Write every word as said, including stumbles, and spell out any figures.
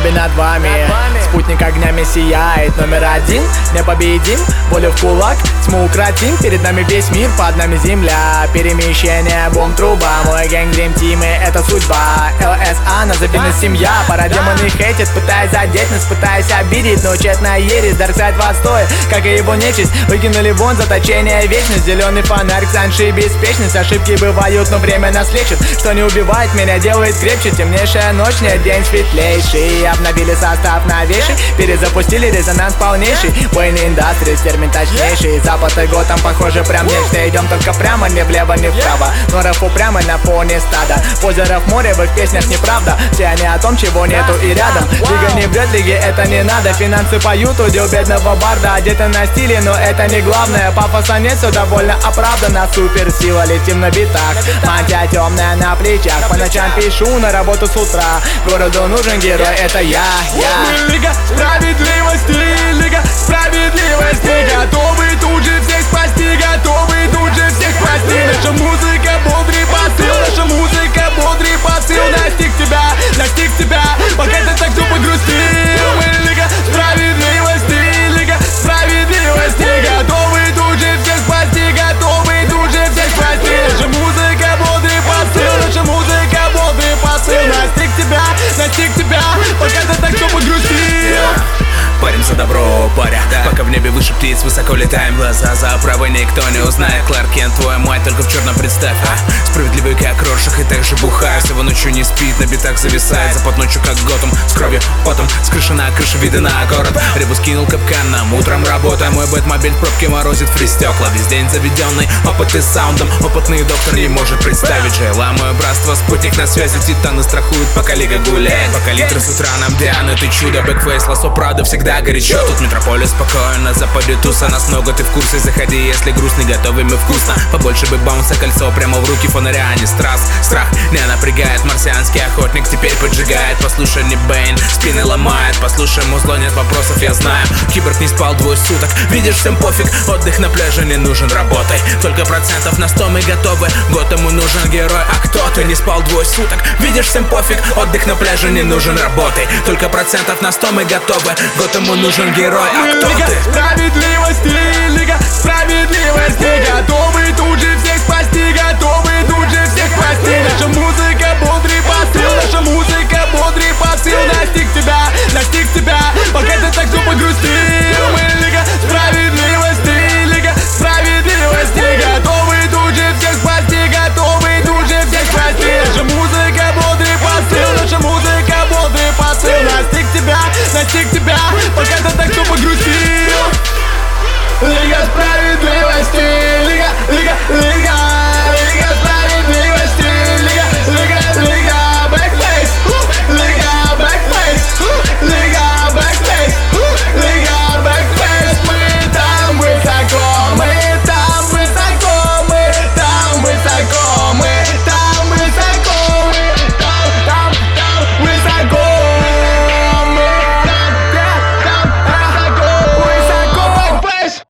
небе над вами, спутник огнями сияет. Номер один, непобедим, волю в кулак, тьму укротим. Перед нами весь мир, под нами земля. Перемещение, бум-труба, мой гэнг Dream Team, это судьба. эл эс а, назовина семья. Пара демоны хейтят, пытаясь задеть нас, пытаясь обидеть, но тщетная ересь. Дарксайд в отстое, как и его нечисть. Выкинули вон заточение, вечность. Зеленый фонарь, ксанши, беспечность. Ошибки бывают, но время нас лечит. Что не убивает меня, делает крепче. Темнейшая ночь, нет, день светлейший. Обновили состав новейший, перезапустили резонанс полнейший. Wayne Industries, термин точнейший. Запад и Готэм похоже прям нечто. Идем только прямо, не влево, не вправо. Но рэп упрямо на фоне стада. Озеро в море, в их песнях неправда. Все они о том, чего нету и рядом. Лига не врет, лиге это не надо. Финансы поют, удел бедного барда. Одеты на стиле, но это не главное. Пафоса нет, все довольно оправдано. Суперсила, летим на битах. Мантия темная на плечах. По ночам пишу, на работу с утра. Городу нужен герой, это я, я. Мы лига справедливости, лига справедливости. Готовы тут же всех спасти, готовы тут же всех спасти. Наша музыка бодрый посыл, наша музыка бодрый посыл. Настиг тебя, настиг тебя, пока ты так тупо грустил. Мы лига справедливости, лига справедливости. Готовы тут же всех спасти, готовы тут же всех спасти. Наша музыка бодрый посыл, наша музыка бодрый посыл. Настиг тебя, настиг тебя, пока ты так тупо грустил. Парим за добро, паря, да. Пока в небе выше птиц, высоко летаем. Глаза за оправой никто не узнает. Кларк Кент, твой мать, только в черном представь, а? Справедливый как Роршах и так же бухаю. Всего ночью не спит, на битах зависает. Запад ночью как Готэм, с кровью, потом с крыши на крышу, виды на город. Ребус кинул капкан, нам утром работаем. Мой бэтмобиль в пробке морозит фристекла. Весь день заведенный, опыты с саундом. Опытный доктор не может представить же. Ламаю братство, спутник на связи. Титаны страхуют, пока лига гуляет. Пока литры с утра нам Диана, ты чудо. Бэкфейс, лосо Прадо, всегда горячо. Тут метрополис спокоен, на западе туса. Нас много, ты в курсе, заходи, если грустный. Готовим мы вкусно, побольше бы баунса. Кольцо прямо в руки, фонаря, а не страс. Страх не напрягает, марсианский охотник теперь поджигает. Послушай, не Бэйн, спины ломает. Послушай, музло, нет вопросов, я знаю. Киборг не спал двое суток, видишь, всем пофиг. Отдых на пляже не нужен, работай. Только процентов на сто мы готовы. Готэму нужен герой, а кто ты? Не спал двое суток, видишь, всем пофиг. Отдых на пляже не нужен, работай. Только процентов на сто мы готовы. Готэму нужен герой, а кто лига ты? Справедливости, лига справедливости. Готовы тут же всех спасти, готовы тут же всех спасти. Наша музыка бодрый посыл, наша музыка